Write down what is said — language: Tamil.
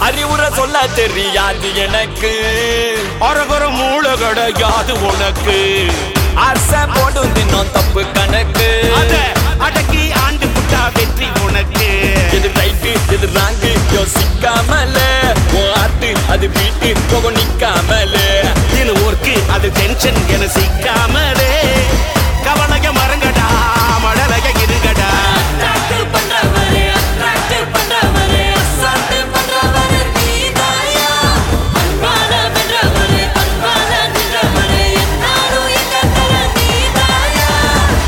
அறிவுரை சொல்ல தெரியாது எனக்கு அரகர மூளை கிடையாது உனக்கு ஆசை போடும் தினம் தப்பு கணக்கு அத அடக்கி ஆண்டு புட்டா வெற்றி உனக்கு எது ரைட்டு எது ராங்கு யோசிக்காமல ஆட்டு அது வீட்டு போக நிக்காமல இது ஒர்க்கு அது டென்ஷன் என